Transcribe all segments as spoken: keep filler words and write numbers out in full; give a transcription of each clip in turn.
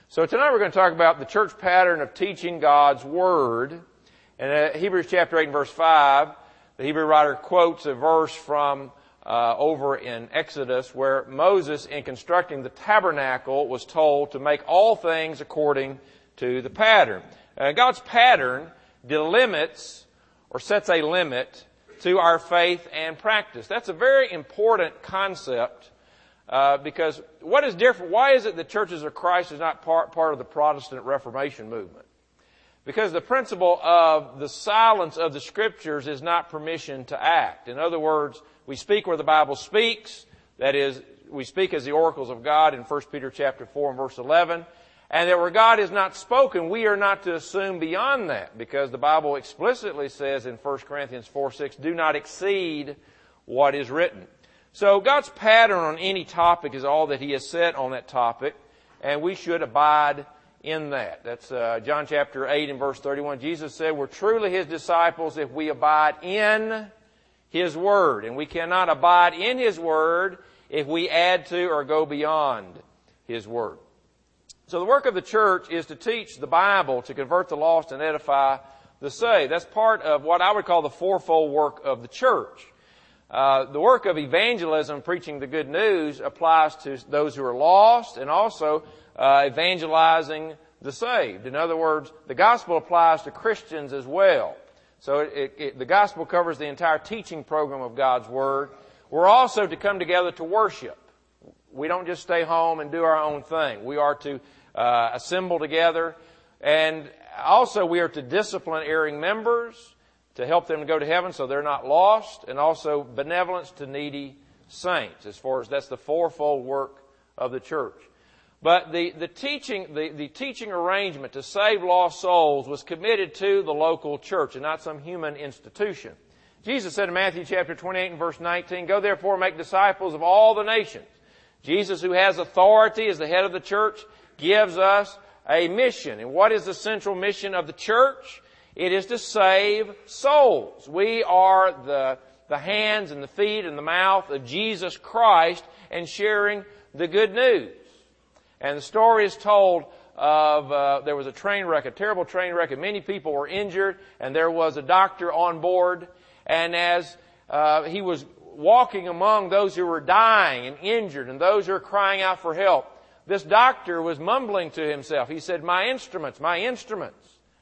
So tonight we're going to talk about the church pattern of teaching God's Word. And uh, Hebrews chapter eight and verse five, the Hebrew writer quotes a verse from uh, over in Exodus where Moses, in constructing the tabernacle, was told to make all things according to the pattern. Uh, God's pattern delimits or sets a limit to our faith and practice. That's a very important concept. Uh, because what is different, why is it that Churches of Christ is not part, part of the Protestant Reformation movement? Because the principle of the silence of the Scriptures is not permission to act. In other words, we speak where the Bible speaks. That is, we speak as the oracles of God in First Peter chapter four and verse eleven. And that where God is not spoken, we are not to assume beyond that. Because the Bible explicitly says in First Corinthians four six, do not exceed what is written. So God's pattern on any topic is all that He has said on that topic, and we should abide in that. That's uh, John chapter eight and verse thirty-one. Jesus said, we're truly His disciples if we abide in His Word. And we cannot abide in His Word if we add to or go beyond His Word. So the work of the church is to teach the Bible, to convert the lost and edify the saved. That's part of what I would call the fourfold work of the church. Uh, the work of evangelism, preaching the good news, applies to those who are lost and also uh, evangelizing the saved. In other words, the gospel applies to Christians as well. So it, it, it, the gospel covers the entire teaching program of God's Word. We're also to come together to worship. We don't just stay home and do our own thing. We are to uh, assemble together. And also we are to discipline erring members, to help them to go to heaven so they're not lost, and also benevolence to needy saints, as far as that's the fourfold work of the church. But the, the teaching, the, the teaching arrangement to save lost souls was committed to the local church and not some human institution. Jesus said in Matthew chapter twenty-eight and verse nineteen, go therefore make disciples of all the nations. Jesus, who has authority as the head of the church, gives us a mission. And what is the central mission of the church? It is to save souls. We are the, the hands and the feet and the mouth of Jesus Christ and sharing the good news. And the story is told of, uh, there was a train wreck, a terrible train wreck, and many people were injured, and there was a doctor on board. And as uh, he was walking among those who were dying and injured and those who were crying out for help, this doctor was mumbling to himself. He said, my instruments, my instruments.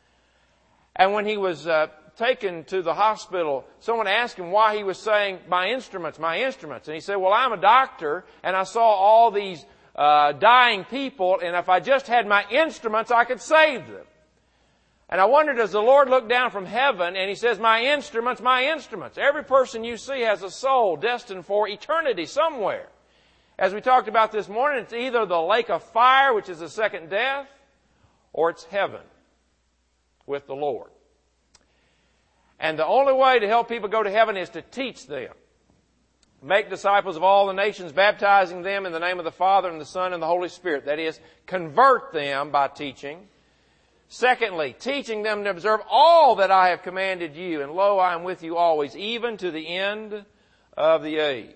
And when he was uh, taken to the hospital, someone asked him why he was saying, my instruments, my instruments. And he said, well, I'm a doctor, and I saw all these uh, dying people, and if I just had my instruments, I could save them. And I wondered, does the Lord look down from heaven, and He says, my instruments, my instruments. Every person you see has a soul destined for eternity somewhere. As we talked about this morning, it's either the lake of fire, which is the second death, or it's heaven with the Lord. And the only way to help people go to heaven is to teach them. Make disciples of all the nations, baptizing them in the name of the Father and the Son and the Holy Spirit. That is, convert them by teaching. Secondly, teaching them to observe all that I have commanded you. And lo, I am with you always, even to the end of the age.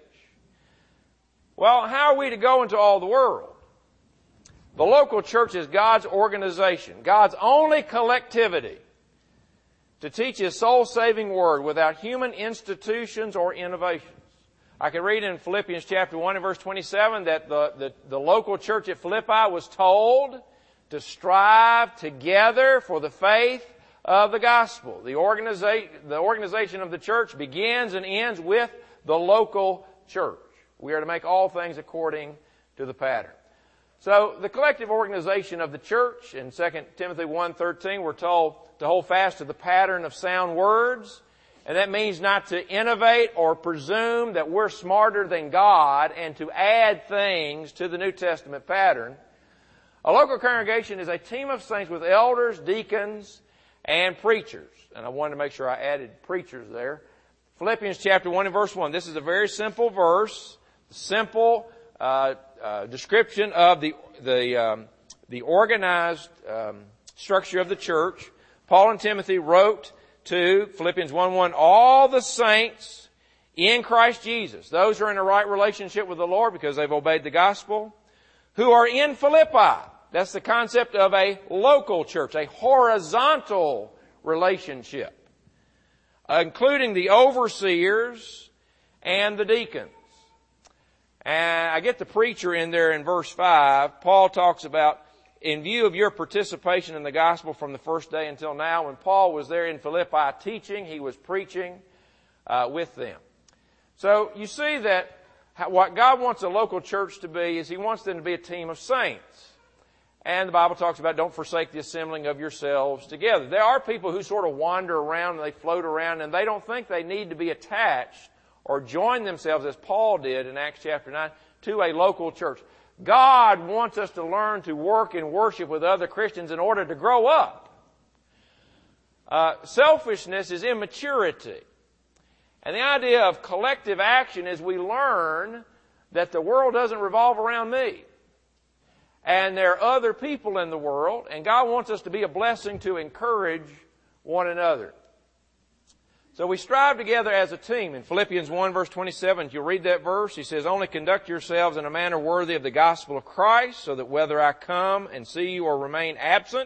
Well, how are we to go into all the world? The local church is God's organization, God's only collectivity to teach His soul-saving Word without human institutions or innovations. I can read in Philippians chapter one and verse twenty-seven that the, the, the local church at Philippi was told to strive together for the faith of the gospel. The organization, the organization of the church begins and ends with the local church. We are to make all things according to the pattern. So the collective organization of the church in Second Timothy one thirteen, we're told to hold fast to the pattern of sound words. And that means not to innovate or presume that we're smarter than God and to add things to the New Testament pattern. A local congregation is a team of saints with elders, deacons, and preachers. And I wanted to make sure I added preachers there. Philippians chapter one and verse one. This is a very simple verse. Simple uh, uh, description of the the um, the organized um, structure of the church. Paul and Timothy wrote to Philippians one one, all the saints in Christ Jesus, those who are in a right relationship with the Lord because they've obeyed the gospel, who are in Philippi. That's the concept of a local church, a horizontal relationship, including the overseers and the deacons. And I get the preacher in there in verse five. Paul talks about, in view of your participation in the gospel from the first day until now, when Paul was there in Philippi teaching, he was preaching uh, with them. So you see that what God wants a local church to be is He wants them to be a team of saints. And the Bible talks about don't forsake the assembling of yourselves together. There are people who sort of wander around and they float around and they don't think they need to be attached or join themselves, as Paul did in Acts chapter nine, to a local church. God wants us to learn to work and worship with other Christians in order to grow up. Uh, selfishness is immaturity. And the idea of collective action is we learn that the world doesn't revolve around me. And there are other people in the world, and God wants us to be a blessing to encourage one another. So we strive together as a team. In Philippians one verse twenty-seven, if you read that verse, he says, only conduct yourselves in a manner worthy of the gospel of Christ, so that whether I come and see you or remain absent.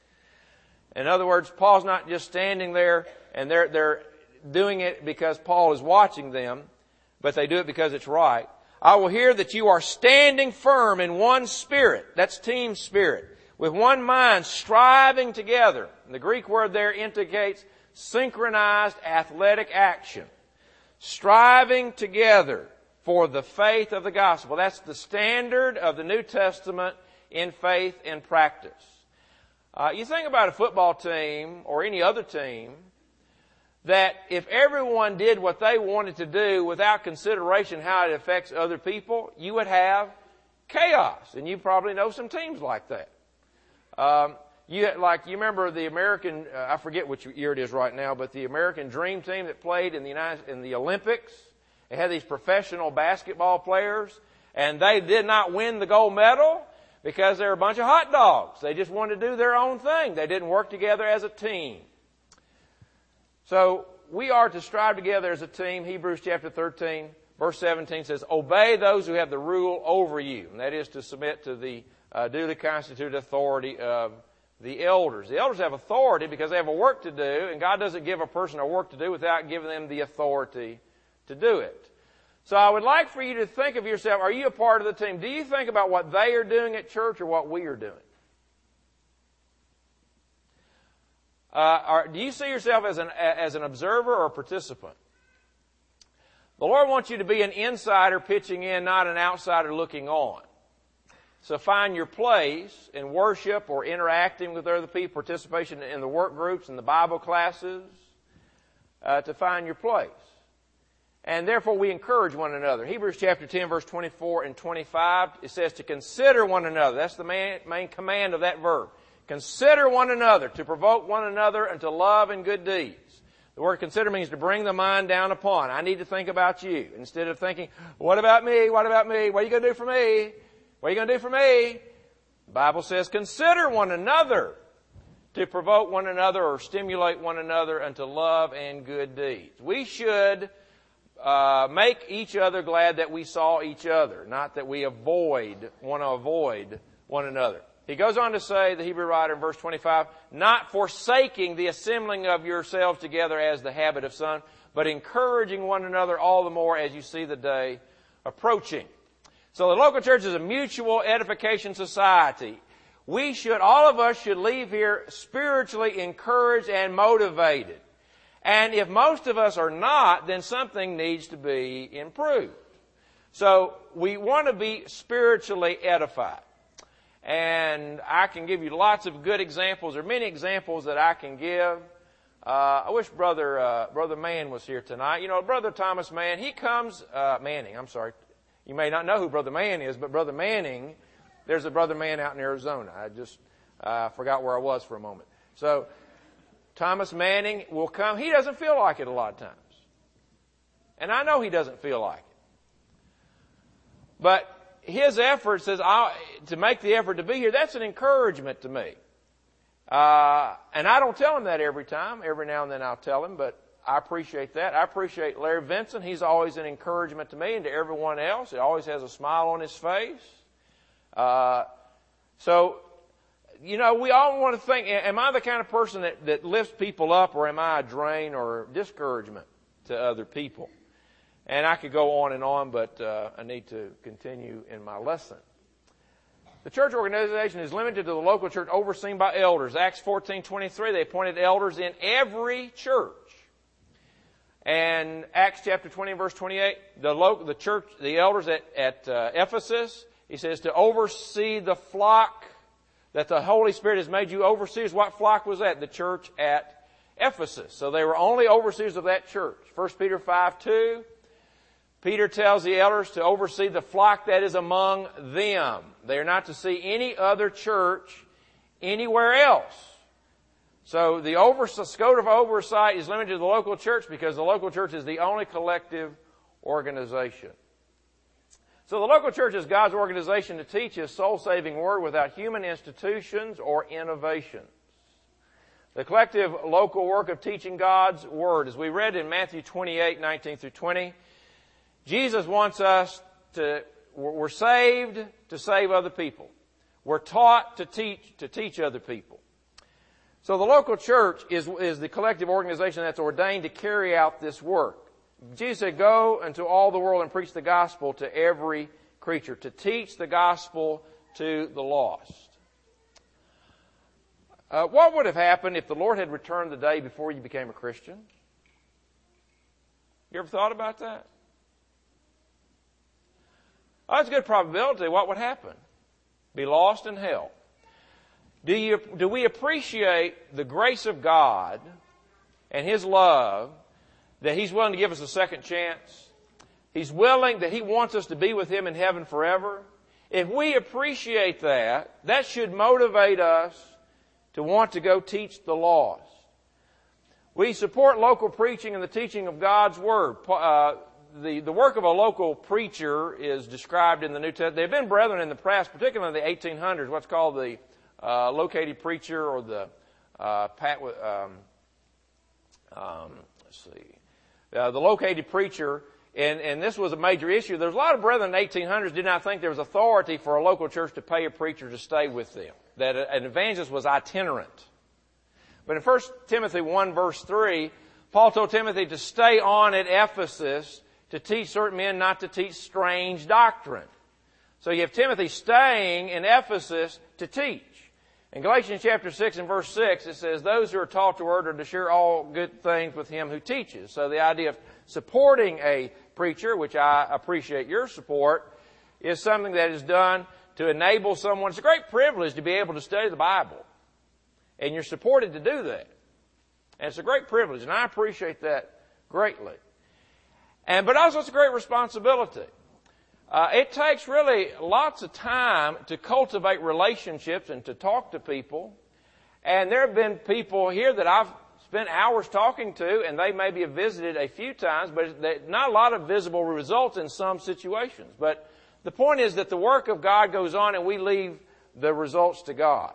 In other words, Paul's not just standing there and they're, they're doing it because Paul is watching them, but they do it because it's right. I will hear that you are standing firm in one spirit. That's team spirit. With one mind, striving together. And the Greek word there indicates synchronized athletic action. Striving together for the faith of the gospel. That's the standard of the New Testament in faith and practice. Uh, you think about a football team or any other team, that if everyone did what they wanted to do without consideration how it affects other people, you would have chaos. And you probably know some teams like that. Um, you like you remember the American, uh, I forget which year it is right now, but the American Dream Team that played in the United, in the Olympics. They had these professional basketball players, and they did not win the gold medal because they were a bunch of hot dogs. They just wanted to do their own thing. They didn't work together as a team. So we are to strive together as a team. Hebrews chapter thirteen, verse seventeen says, obey those who have the rule over you. And that is to submit to the uh, duly constituted authority of the elders. The elders have authority because they have a work to do, and God doesn't give a person a work to do without giving them the authority to do it. So I would like for you to think of yourself, are you a part of the team? Do you think about what they are doing at church or what we are doing? Uh, or do you see yourself as an, as an observer or a participant? The Lord wants you to be an insider pitching in, not an outsider looking on. So find your place in worship or interacting with other people, participation in the work groups and the Bible classes, uh, to find your place. And therefore we encourage one another. Hebrews chapter ten, verse twenty-four and twenty-five, it says to consider one another. That's the main, main command of that verb. Consider one another, to provoke one another unto love and good deeds. The word consider means to bring the mind down upon. I need to think about you. Instead of thinking, what about me? What about me? What are you going to do for me? What are you going to do for me? The Bible says, consider one another to provoke one another or stimulate one another unto love and good deeds. We should uh, make each other glad that we saw each other, not that we avoid, want to avoid one another. He goes on to say, the Hebrew writer in verse twenty-five, not forsaking the assembling of yourselves together as the habit of some, but encouraging one another all the more as you see the day approaching. So the local church is a mutual edification society. We should, all of us should leave here spiritually encouraged and motivated. And if most of us are not, then something needs to be improved. So we want to be spiritually edified. And I can give you lots of good examples, or many examples that I can give. Uh, I wish Brother uh, Brother Mann was here tonight. You know, Brother Thomas Mann, he comes, uh, Manning, I'm sorry. You may not know who Brother Mann is, but Brother Manning, there's a Brother Mann out in Arizona. I just uh, forgot where I was for a moment. So, Thomas Manning will come. He doesn't feel like it a lot of times. And I know he doesn't feel like it. But his effort says, I'll, to make the effort to be here, that's an encouragement to me. Uh, and I don't tell him that every time. Every now and then I'll tell him, but I appreciate that. I appreciate Larry Vincent. He's always an encouragement to me and to everyone else. He always has a smile on his face. Uh, so you know, we all want to think, am I the kind of person that, that lifts people up, or am I a drain or discouragement to other people? And I could go on and on, but uh, I need to continue in my lesson. The church organization is limited to the local church overseen by elders. Acts fourteen twenty-three, they appointed elders in every church. And Acts chapter twenty, verse twenty-eight, the local, the church, the elders at, at uh, Ephesus, he says to oversee the flock that the Holy Spirit has made you overseers. What flock was that? The church at Ephesus. So they were only overseers of that church. First Peter five two, Peter tells the elders to oversee the flock that is among them. They are not to see any other church anywhere else. So the over, scope of oversight is limited to the local church because the local church is the only collective organization. So the local church is God's organization to teach His soul-saving word without human institutions or innovations. The collective local work of teaching God's word, as we read in Matthew twenty-eight, nineteen through twenty, Jesus wants us to, we're saved to save other people. We're taught to teach, to teach other people. So the local church is, is the collective organization that's ordained to carry out this work. Jesus said, go into all the world and preach the gospel to every creature, to teach the gospel to the lost. Uh, what would have happened if the Lord had returned the day before you became a Christian? You ever thought about that? Oh, that's a good probability. What would happen? Be lost in hell. Do you, do we appreciate the grace of God and His love, that He's willing to give us a second chance? He's willing, that He wants us to be with Him in heaven forever. If we appreciate that, that should motivate us to want to go teach the lost. We support local preaching and the teaching of God's Word. Uh, the, the work of a local preacher is described in the New Testament. There have been brethren in the past, particularly in the eighteen hundreds, what's called the uh, located preacher, or the uh, pat, um, um, let's see, uh, the located preacher. And, and this was a major issue. There's a lot of brethren in the eighteen hundreds did not think there was authority for a local church to pay a preacher to stay with them, that an evangelist was itinerant. But in First Timothy one, verse three, Paul told Timothy to stay on at Ephesus to teach certain men not to teach strange doctrine. So you have Timothy staying in Ephesus to teach. In Galatians chapter six and verse six, it says, those who are taught the word are to share all good things with him who teaches. So the idea of supporting a preacher, which I appreciate your support, is something that is done to enable someone. It's a great privilege to be able to study the Bible. And you're supported to do that. And it's a great privilege, and I appreciate that greatly. And but also it's a great responsibility. Uh, it takes really lots of time to cultivate relationships and to talk to people. And there have been people here that I've spent hours talking to, and they maybe have visited a few times, but not a lot of visible results in some situations. But the point is that the work of God goes on, and we leave the results to God.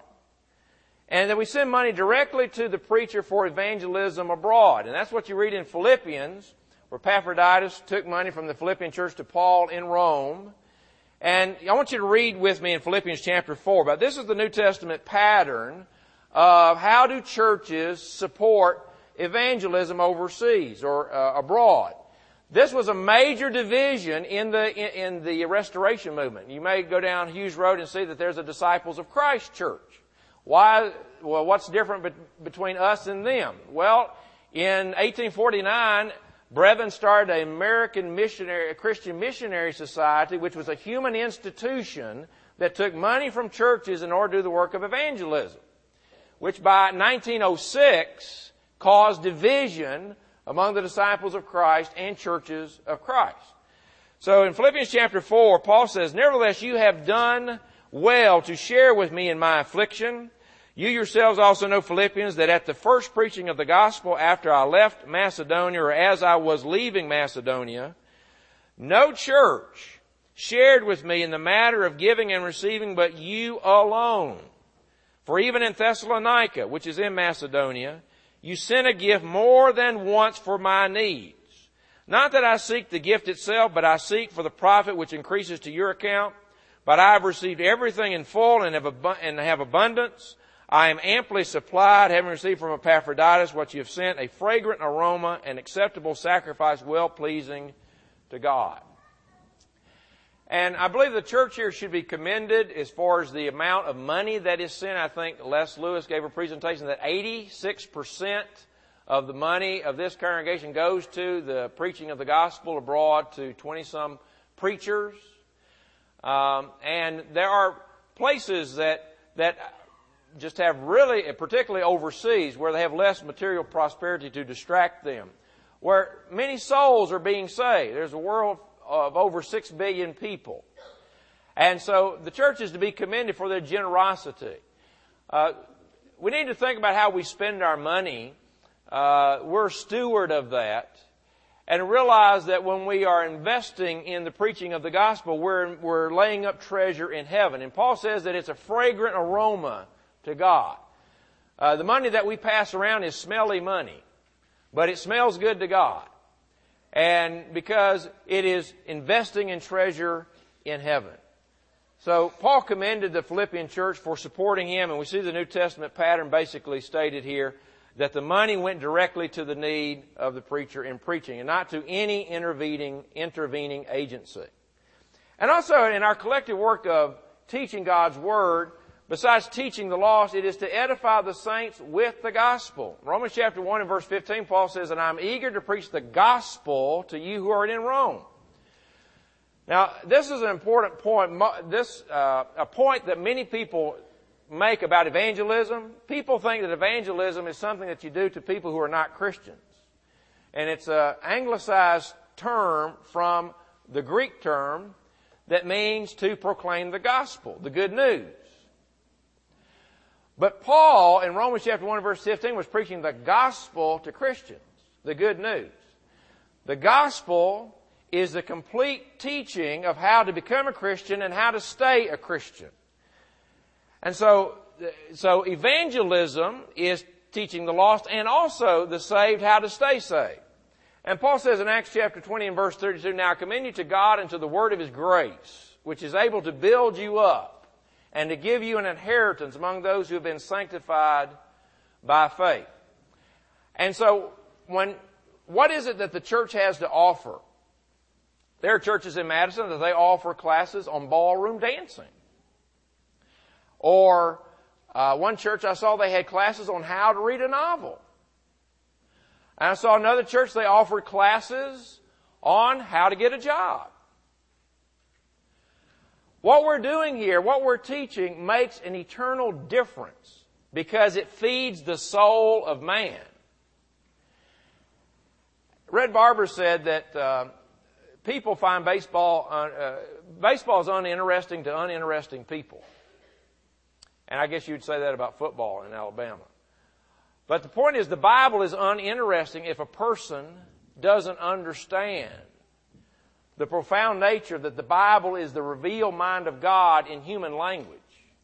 And that we send money directly to the preacher for evangelism abroad. And that's what you read in Philippians, where Epaphroditus took money from the Philippian church to Paul in Rome. And I want you to read with me in Philippians chapter four. But this is the New Testament pattern of how do churches support evangelism overseas or uh, abroad. This was a major division in the in, in the Restoration movement. You may go down Hughes Road and see that there's a Disciples of Christ church. Why? Well, what's different be- between us and them? Well, in eighteen forty-nine, brethren started an American missionary, a Christian missionary society, which was a human institution that took money from churches in order to do the work of evangelism, which by nineteen oh six caused division among the disciples of Christ and churches of Christ. So in Philippians chapter four, Paul says, nevertheless, you have done well to share with me in my affliction. You yourselves also know, Philippians, that at the first preaching of the gospel after I left Macedonia, or as I was leaving Macedonia, no church shared with me in the matter of giving and receiving but you alone. For even in Thessalonica, which is in Macedonia, you sent a gift more than once for my needs. Not that I seek the gift itself, but I seek for the profit which increases to your account. But I have received everything in full and have, abu- and have abundance. I am amply supplied, having received from Epaphroditus what you have sent, a fragrant aroma, an acceptable sacrifice, well-pleasing to God. And I believe the church here should be commended as far as the amount of money that is sent. I think Les Lewis gave a presentation that eighty-six percent of the money of this congregation goes to the preaching of the gospel abroad to twenty-some preachers. Um, and there are places that that just have really, particularly overseas, where they have less material prosperity to distract them, where many souls are being saved. There's a world of over six billion people. And so the church is to be commended for their generosity. Uh, we need to think about how we spend our money. Uh, we're a steward of that. And realize that when we are investing in the preaching of the gospel, we're, we're laying up treasure in heaven. And Paul says that it's a fragrant aroma to God. Uh, the money that we pass around is smelly money, but it smells good to God. And because it is investing in treasure in heaven. So Paul commended the Philippian church for supporting him, and we see the New Testament pattern basically stated here, that the money went directly to the need of the preacher in preaching and not to any intervening, intervening agency. And also in our collective work of teaching God's Word, besides teaching the lost, it is to edify the saints with the gospel. Romans chapter one and verse fifteen, Paul says, and I'm eager to preach the gospel to you who are in Rome. Now, this is an important point, this uh, a point that many people make about evangelism. People think that evangelism is something that you do to people who are not Christians. And it's an anglicized term from the Greek term that means to proclaim the gospel, the good news. But Paul, in Romans chapter one, verse fifteen, was preaching the gospel to Christians, the good news. The gospel is the complete teaching of how to become a Christian and how to stay a Christian. And so, so evangelism is teaching the lost and also the saved how to stay saved. And Paul says in Acts chapter twenty and verse thirty-two, now I commend you to God and to the word of His grace, which is able to build you up and to give you an inheritance among those who have been sanctified by faith. And so, when, what is it that the church has to offer? There are churches in Madison that they offer classes on ballroom dancing. Or uh, one church I saw, they had classes on how to read a novel. And I saw another church, they offered classes on how to get a job. What we're doing here, what we're teaching, makes an eternal difference because it feeds the soul of man. Red Barber said that uh, people find baseball, uh, uh, baseball is uninteresting to uninteresting people. And I guess you'd say that about football in Alabama. But the point is, the Bible is uninteresting if a person doesn't understand the profound nature that the Bible is the revealed mind of God in human language.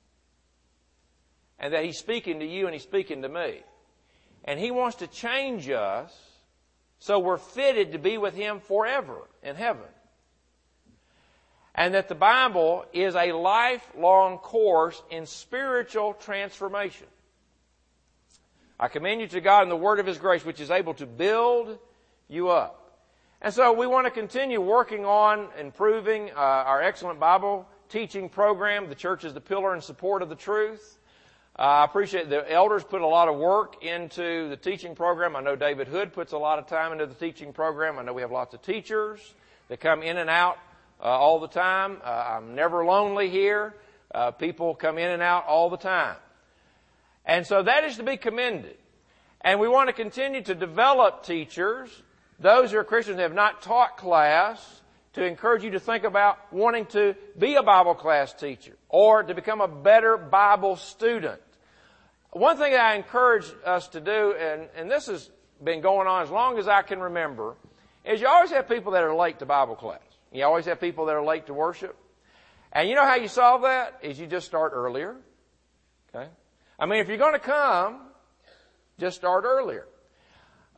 And that He's speaking to you and He's speaking to me. And He wants to change us so we're fitted to be with Him forever in heaven. And that the Bible is a lifelong course in spiritual transformation. I commend you to God and the word of His grace, which is able to build you up. And so we want to continue working on improving uh, our excellent Bible teaching program. The church is the pillar and support of the truth. Uh, I appreciate the elders put a lot of work into the teaching program. I know David Hood puts a lot of time into the teaching program. I know we have lots of teachers that come in and out uh, all the time. Uh, I'm never lonely here. Uh, people come in and out all the time. And so that is to be commended. And we want to continue to develop teachers, those who are Christians who have not taught class, to encourage you to think about wanting to be a Bible class teacher or to become a better Bible student. One thing that I encourage us to do, and, and this has been going on as long as I can remember, is you always have people that are late to Bible class. You always have people that are late to worship. And you know how you solve that? Is you just start earlier. Okay? I mean, if you're going to come, just start earlier.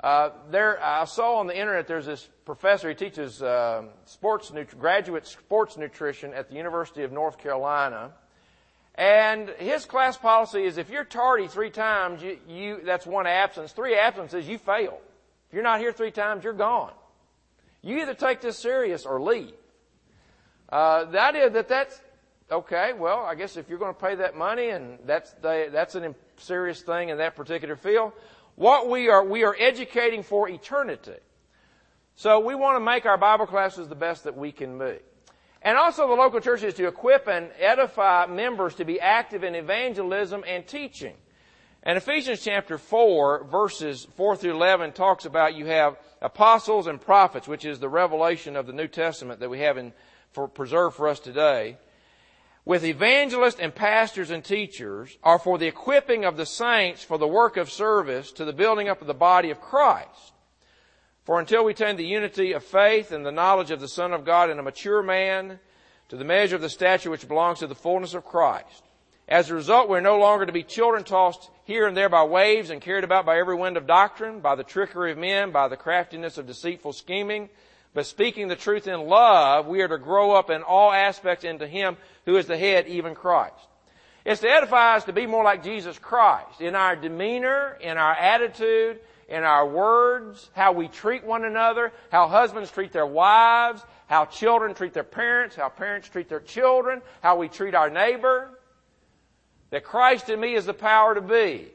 Uh, there, I saw on the internet there's this professor, he teaches uh, sports nut- graduate sports nutrition at the University of North Carolina. And his class policy is if you're tardy three times, you, you that's one absence. Three absences, you fail. If you're not here three times, you're gone. You either take this serious or leave. Uh, the idea that that's, okay, well, I guess if you're going to pay that money and that's the, that's a serious thing in that particular field, what we are, we are educating for eternity. So we want to make our Bible classes the best that we can be. And also the local church is to equip and edify members to be active in evangelism and teaching. And Ephesians chapter four, verses four through eleven talks about you have apostles and prophets, which is the revelation of the New Testament that we have in, for, preserved for us today. With evangelists and pastors and teachers are for the equipping of the saints for the work of service to the building up of the body of Christ. For until we attain the unity of faith and the knowledge of the Son of God and a mature man, to the measure of the stature which belongs to the fullness of Christ. As a result, we are no longer to be children tossed here and there by waves and carried about by every wind of doctrine, by the trickery of men, by the craftiness of deceitful scheming. But speaking the truth in love, we are to grow up in all aspects into Him who is the head, even Christ. It's to edify us to be more like Jesus Christ in our demeanor, in our attitude, in our words, how we treat one another, how husbands treat their wives, how children treat their parents, how parents treat their children, how we treat our neighbor. That Christ in me is the power to be.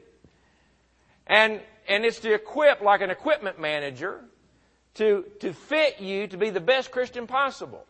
And, and it's to equip, like an equipment manager, to, to fit you to be the best Christian possible.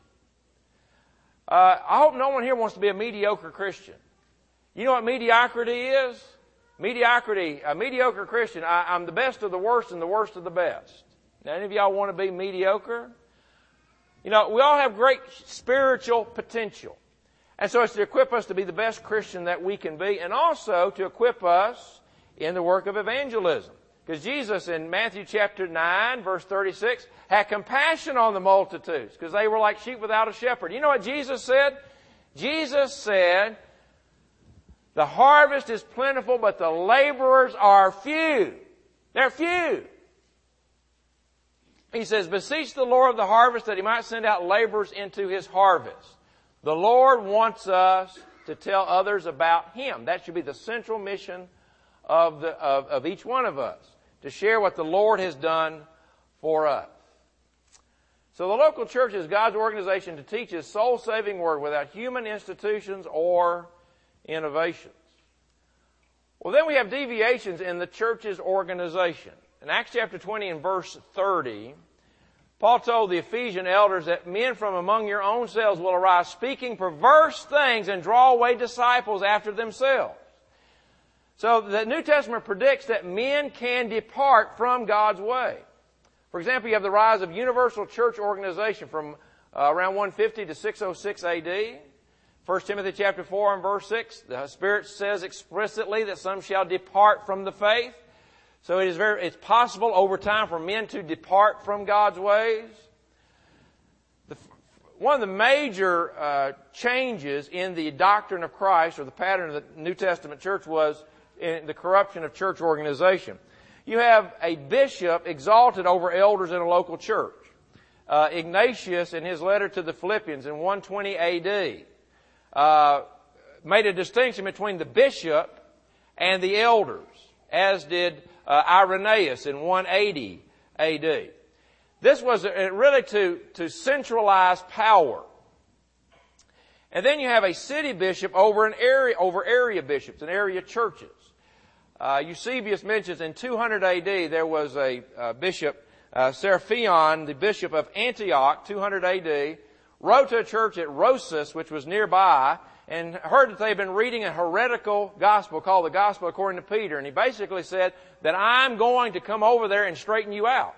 Uh, I hope no one here wants to be a mediocre Christian. You know what mediocrity is? Mediocrity, a mediocre Christian, I, I'm the best of the worst and the worst of the best. Now, any of y'all want to be mediocre? You know, we all have great spiritual potential. And so it's to equip us to be the best Christian that we can be, and also to equip us in the work of evangelism. Because Jesus in Matthew chapter nine, verse thirty-six, had compassion on the multitudes because they were like sheep without a shepherd. You know what Jesus said? Jesus said, the harvest is plentiful, but the laborers are few. They're few. He says, beseech the Lord of the harvest that He might send out laborers into His harvest. The Lord wants us to tell others about Him. That should be the central mission of, the, of, of each one of us, to share what the Lord has done for us. So the local church is God's organization to teach His soul-saving word without human institutions or innovations. Well, then we have deviations in the church's organization. In Acts chapter twenty and verse thirty, Paul told the Ephesian elders that men from among your own selves will arise speaking perverse things and draw away disciples after themselves. So the New Testament predicts that men can depart from God's way. For example, you have the rise of universal church organization from uh, around one fifty to six oh six A D. First Timothy chapter four and verse six, the Spirit says explicitly that some shall depart from the faith. So it is very, it's possible over time for men to depart from God's ways. The, one of the major uh, changes in the doctrine of Christ, or the pattern of the New Testament church, was in the corruption of church organization. You have a bishop exalted over elders in a local church. Uh, Ignatius, in his letter to the Philippians in one twenty A D, uh, made a distinction between the bishop and the elders, as did uh, Irenaeus in one eighty A D. This was really to, to centralize power. And then you have a city bishop over an area, over area bishops and area churches. Uh, Eusebius mentions in two hundred A D there was a uh, bishop, uh, Seraphion, the bishop of Antioch, two hundred A D, wrote to a church at Rosas, which was nearby, and heard that they had been reading a heretical gospel called the Gospel According to Peter. And he basically said that I'm going to come over there and straighten you out.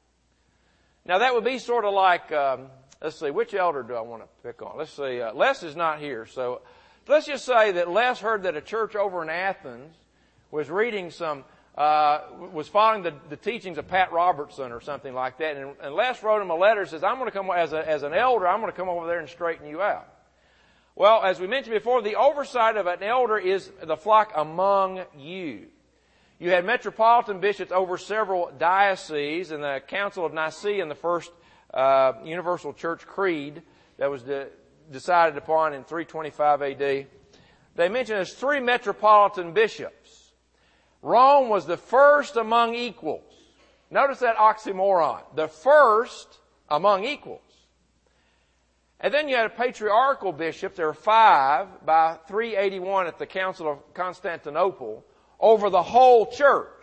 Now that would be sort of like, um, let's see, which elder do I want to pick on? Let's see, uh, Les is not here. So let's just say that Les heard that a church over in Athens was reading some, uh, was following the, the teachings of Pat Robertson or something like that. And, and Les wrote him a letter that says, I'm going to come, as, a, as an elder, I'm going to come over there and straighten you out. Well, as we mentioned before, the oversight of an elder is the flock among you. You had metropolitan bishops over several dioceses, and the Council of Nicaea in the first uh, Universal Church Creed that was de- decided upon in three twenty-five A D. They mention there's three metropolitan bishops. Rome was the first among equals. Notice that oxymoron. The first among equals. And then you had a patriarchal bishop. There were five by three eighty-one at the Council of Constantinople over the whole church.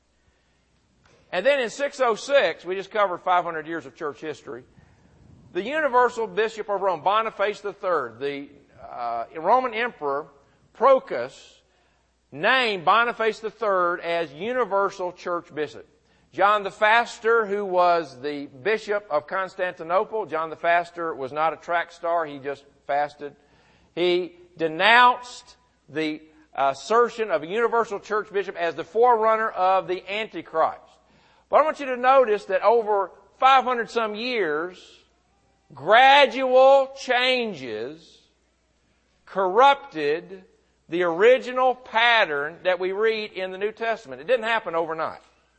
And then in six oh six, we just covered five hundred years of church history, the Universal Bishop of Rome, Boniface the Third, the uh, Roman Emperor Procus, named Boniface the Third as Universal Church Bishop. John the Faster, who was the Bishop of Constantinople, John the Faster was not a track star, he just fasted. He denounced the assertion of a universal church bishop as the forerunner of the Antichrist. But I want you to notice that over five hundred some years, gradual changes corrupted the original pattern that we read in the New Testament. It didn't happen overnight.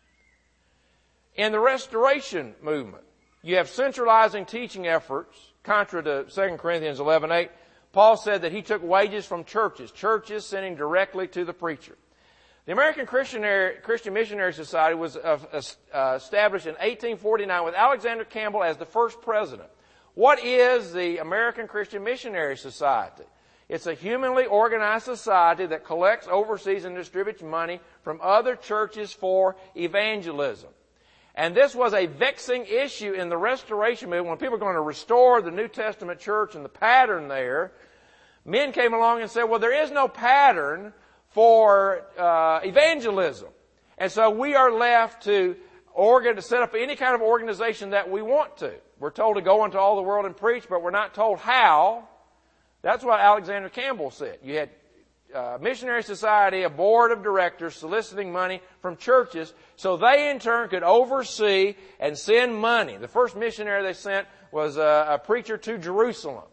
In the Restoration movement, you have centralizing teaching efforts, contra to Second Corinthians eleven eight. Paul said that he took wages from churches, churches sending directly to the preacher. The American Christian, Christian Missionary Society was uh, uh, established in eighteen forty-nine with Alexander Campbell as the first president. What is the American Christian Missionary Society? It's a humanly organized society that collects, oversees, and distributes money from other churches for evangelism. And this was a vexing issue in the Restoration movement when people were going to restore the New Testament church and the pattern there. Men came along and said, well, there is no pattern for uh, evangelism. And so we are left to, organ- to set up any kind of organization that we want to. We're told to go into all the world and preach, but we're not told how. That's what Alexander Campbell said. You had uh, Missionary Society, a board of directors soliciting money from churches so they in turn could oversee and send money. The first missionary they sent was a, a preacher to Jerusalem.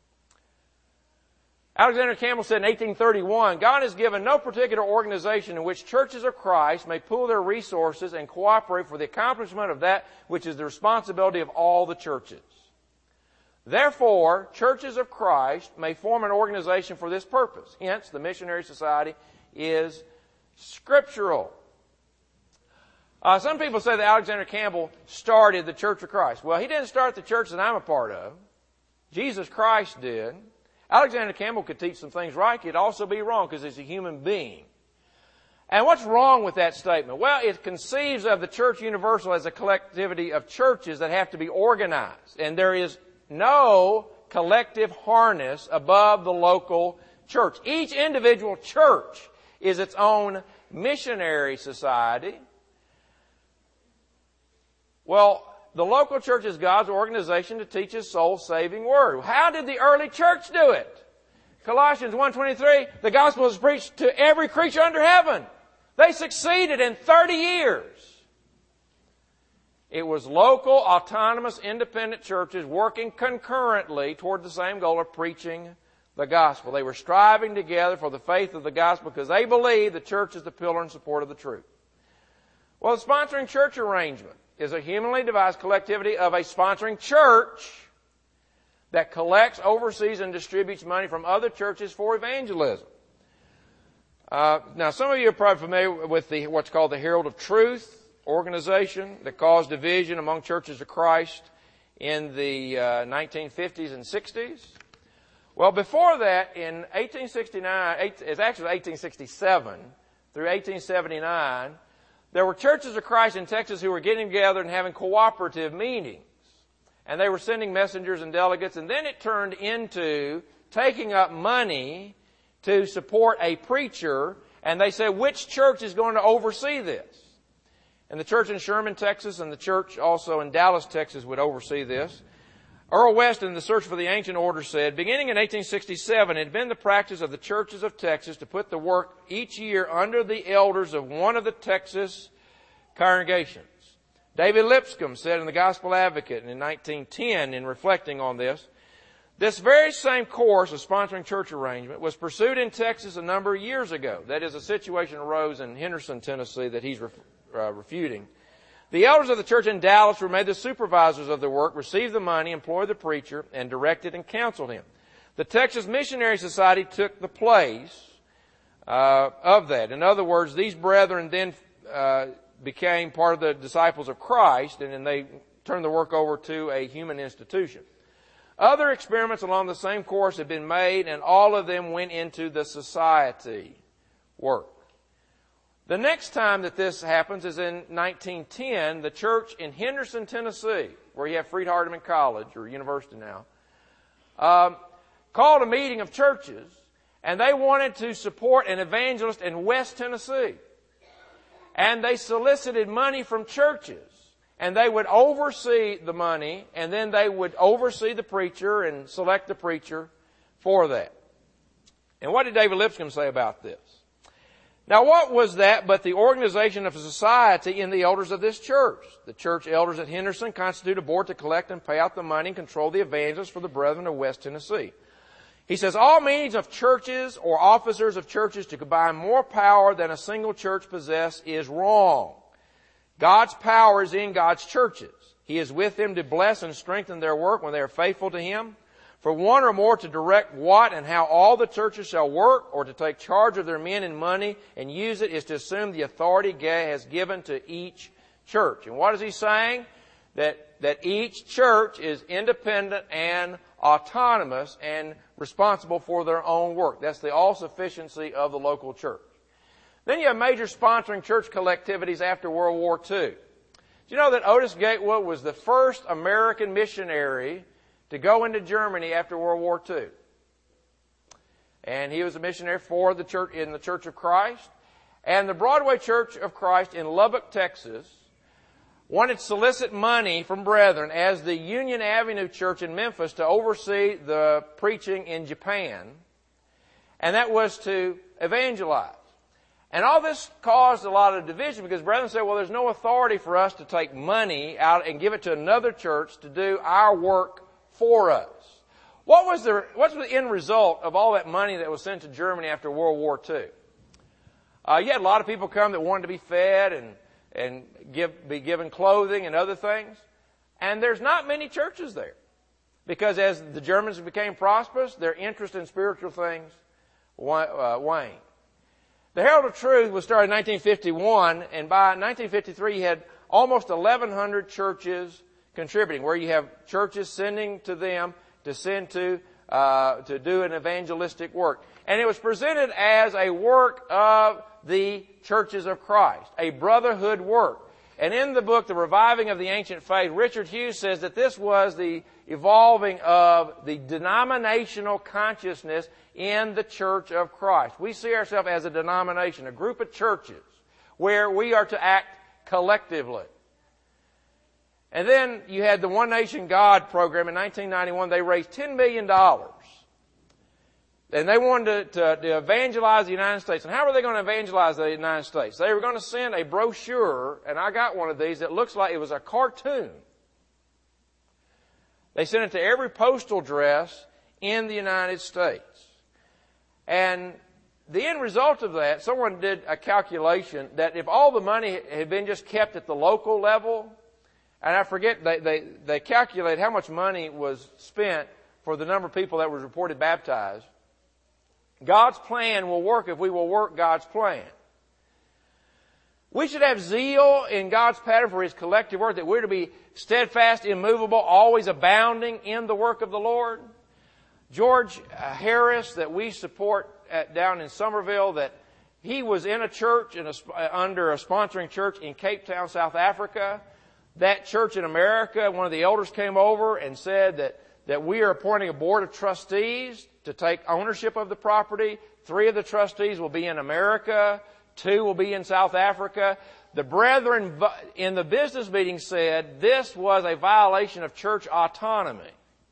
Alexander Campbell said in eighteen thirty-one, God has given no particular organization in which churches of Christ may pool their resources and cooperate for the accomplishment of that which is the responsibility of all the churches. Therefore, churches of Christ may form an organization for this purpose. Hence, the Missionary Society is scriptural. Uh, some people say that Alexander Campbell started the Church of Christ. Well, he didn't start the church that I'm a part of. Jesus Christ did. Alexander Campbell could teach some things right. He could also be wrong because he's a human being. And what's wrong with that statement? Well, it conceives of the Church Universal as a collectivity of churches that have to be organized. And there is no collective harness above the local church. Each individual church is its own missionary society. Well, the local church is God's organization to teach His soul-saving word. How did the early church do it? Colossians one twenty-three, the gospel is preached to every creature under heaven. They succeeded in thirty years. It was local, autonomous, independent churches working concurrently toward the same goal of preaching the gospel. They were striving together for the faith of the gospel because they believed the church is the pillar and support of the truth. Well, the sponsoring church arrangement is a humanly devised collectivity of a sponsoring church that collects, oversees, and distributes money from other churches for evangelism. Uh, now, some of you are probably familiar with the what's called the Herald of Truth organization that caused division among churches of Christ in the uh, nineteen fifties and sixties. Well, before that, in eighteen sixty-nine, it's actually eighteen sixty-seven through eighteen seventy-nine, there were churches of Christ in Texas who were getting together and having cooperative meetings. And they were sending messengers and delegates, and then it turned into taking up money to support a preacher, and they said, which church is going to oversee this? And the church in Sherman, Texas, and the church also in Dallas, Texas would oversee this. Earl West in The Search for the Ancient Order said, beginning in eighteen sixty-seven, it had been the practice of the churches of Texas to put the work each year under the elders of one of the Texas congregations. David Lipscomb said in the Gospel Advocate in nineteen ten, in reflecting on this, This very same course of sponsoring church arrangement was pursued in Texas a number of years ago. That is, a situation arose in Henderson, Tennessee that he's ref, uh, refuting. The elders of the church in Dallas were made the supervisors of the work, received the money, employed the preacher, and directed and counseled him. The Texas Missionary Society took the place uh, of that. In other words, these brethren then uh, became part of the disciples of Christ, and then they turned the work over to a human institution. Other experiments along the same course have been made, and all of them went into the society work. The next time that this happens is in nineteen ten. The church in Henderson, Tennessee, where you have Freed-Hardeman College, or university now, um, called a meeting of churches, and they wanted to support an evangelist in West Tennessee. And they solicited money from churches, and they would oversee the money, and then they would oversee the preacher and select the preacher for that. And what did David Lipscomb say about this? Now, what was that but the organization of a society in the elders of this church? The church elders at Henderson constitute a board to collect and pay out the money and control the evangelists for the brethren of West Tennessee. He says, all meetings of churches or officers of churches to combine more power than a single church possess is wrong. God's power is in God's churches. He is with them to bless and strengthen their work when they are faithful to Him. For one or more to direct what and how all the churches shall work, or to take charge of their men and money and use it, is to assume the authority God has given to each church. And what is he saying? That, that each church is independent and autonomous and responsible for their own work. That's the all-sufficiency of the local church. Then you have major sponsoring church collectivities after World War Two. Do you know that Otis Gatewood was the first American missionary to go into Germany after World War Two? And he was a missionary for the church in the Church of Christ. And the Broadway Church of Christ in Lubbock, Texas, wanted to solicit money from brethren as the Union Avenue Church in Memphis to oversee the preaching in Japan. And that was to evangelize. And all this caused a lot of division because brethren said, well, there's no authority for us to take money out and give it to another church to do our work for us. What was the, what's the end result of all that money that was sent to Germany after World War Two? Uh, you had a lot of people come that wanted to be fed and, and give, be given clothing and other things. And there's not many churches there. Because as the Germans became prosperous, their interest in spiritual things waned. The Herald of Truth was started in nineteen fifty-one, and by nineteen fifty-three you had almost eleven hundred churches contributing, where you have churches sending to them to send to, uh, to do an evangelistic work. And it was presented as a work of the churches of Christ, a brotherhood work. And in the book, The Reviving of the Ancient Faith, Richard Hughes says that this was the evolving of the denominational consciousness in the Church of Christ. We see ourselves as a denomination, a group of churches where we are to act collectively. And then you had the One Nation God program in nineteen ninety-one. They raised ten million dollars. And they wanted to, to, to evangelize the United States. And how were they going to evangelize the United States? They were going to send a brochure, and I got one of these that looks like it was a cartoon. They sent it to every postal address in the United States. And the end result of that, someone did a calculation that if all the money had been just kept at the local level, and I forget, they, they, they calculated how much money was spent for the number of people that were reported baptized. God's plan will work if we will work God's plan. We should have zeal in God's pattern for His collective work, that we're to be steadfast, immovable, always abounding in the work of the Lord. George Harris, that we support at, down in Somerville, that he was in a church, in a, under a sponsoring church in Cape Town, South Africa. That church in America, one of the elders came over and said that, that we are appointing a board of trustees to take ownership of the property. Three of the trustees will be in America. Two will be in South Africa. The brethren in the business meeting said this was a violation of church autonomy.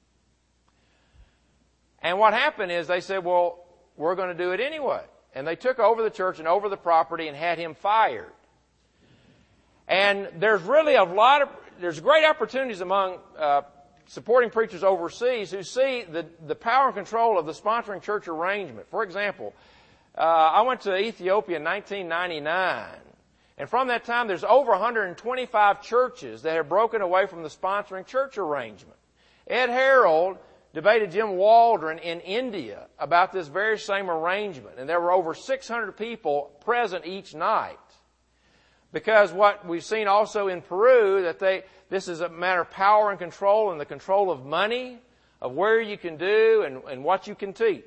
And what happened is they said, well, we're going to do it anyway. And they took over the church and over the property and had him fired. And there's really a lot of, there's great opportunities among uh, supporting preachers overseas who see the, the power and control of the sponsoring church arrangement. For example, uh, I went to Ethiopia in nineteen ninety-nine, and from that time there's over one hundred twenty-five churches that have broken away from the sponsoring church arrangement. Ed Harold debated Jim Waldron in India about this very same arrangement, and there were over six hundred people present each night. Because what we've seen also in Peru, that they, this is a matter of power and control, and the control of money, of where you can do and, and what you can teach.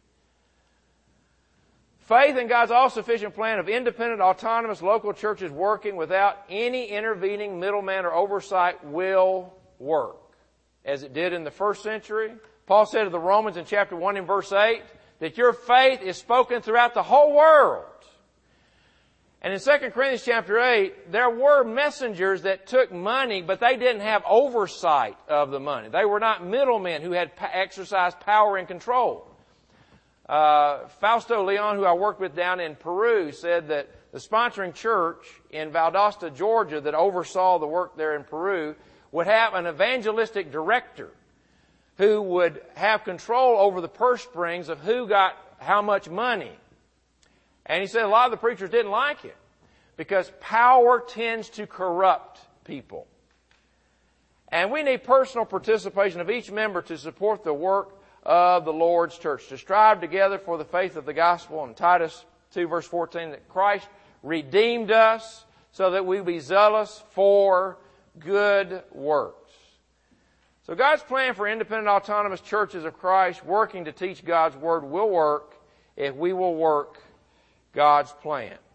Faith in God's all-sufficient plan of independent, autonomous local churches working without any intervening middleman or oversight will work, as it did in the first century. Paul said to the Romans in chapter one and verse eight, that your faith is spoken throughout the whole world. And in Second Corinthians chapter eight, there were messengers that took money, but they didn't have oversight of the money. They were not middlemen who had exercised power and control. Uh, Fausto Leon, who I worked with down in Peru, said that the sponsoring church in Valdosta, Georgia, that oversaw the work there in Peru, would have an evangelistic director who would have control over the purse strings of who got how much money. And he said a lot of the preachers didn't like it because power tends to corrupt people. And we need personal participation of each member to support the work of the Lord's church, to strive together for the faith of the gospel. In Titus two verse fourteen, that Christ redeemed us so that we be zealous for good works. So God's plan for independent autonomous churches of Christ working to teach God's Word will work if we will work God's plan.